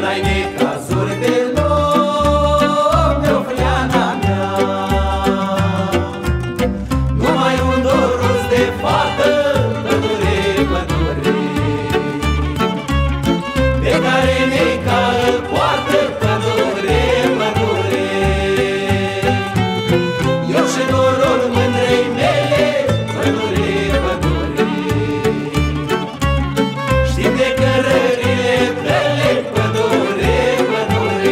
n-ai necazuri deloc, Neofliana mea. Numai un dorus de fată, pădure, pădure, pe care neca îl poartă, pădure, pădure. Eu și dorul mândrei mele, pădure, pădure, știm de cărările tale, pădure, pădure.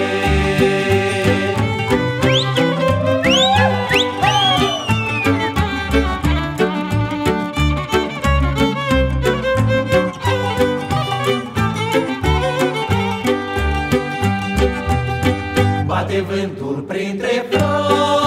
Bate vântul printre flori,